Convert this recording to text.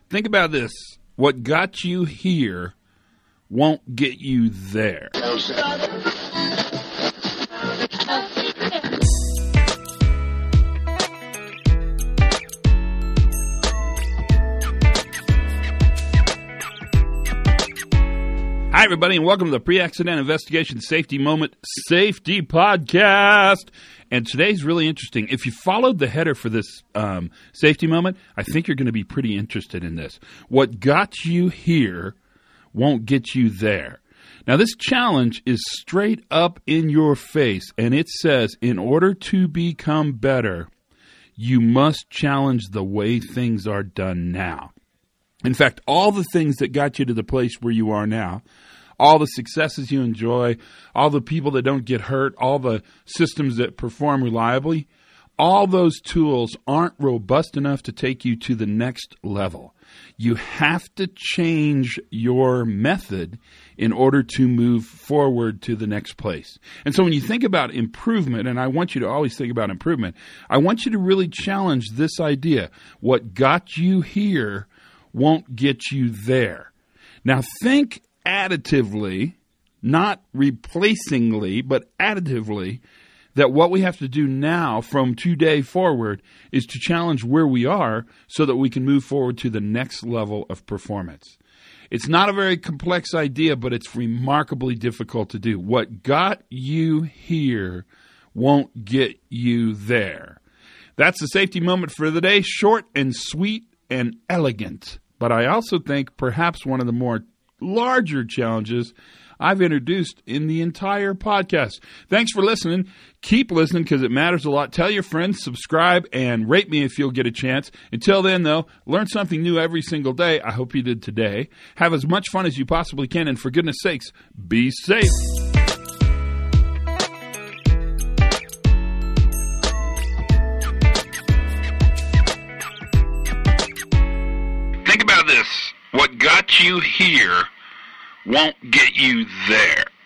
Think about this. What got you here won't get you there. Hi, everybody, and welcome to the Pre-Accident Investigation Safety Moment Safety Podcast. And today's really interesting. If you followed the header for this safety moment, I think you're going to be pretty interested in this. What got you here won't get you there. Now, this challenge is straight up in your face, and it says, in order to become better, you must challenge the way things are done now. In fact, all the things that got you to the place where you are now, all the successes you enjoy, all the people that don't get hurt, all the systems that perform reliably, all those tools aren't robust enough to take you to the next level. You have to change your method in order to move forward to the next place. And so when you think about improvement, and I want you to always think about improvement, I want you to really challenge this idea. What got you here won't get you there. Now think additively, not replacingly, but additively, that what we have to do now from today forward is to challenge where we are so that we can move forward to the next level of performance. It's not a very complex idea, but it's remarkably difficult to do. What got you here won't get you there. That's the safety moment for the day, short and sweet and elegant. But I also think perhaps one of the more larger challenges I've introduced in the entire podcast. Thanks for listening. Keep listening because it matters a lot. Tell your friends, subscribe, and rate me if you'll get a chance. Until then, though, learn something new every single day. I hope you did today. Have as much fun as you possibly can, and for goodness sakes, be safe. Think about this. What got you here won't get you there.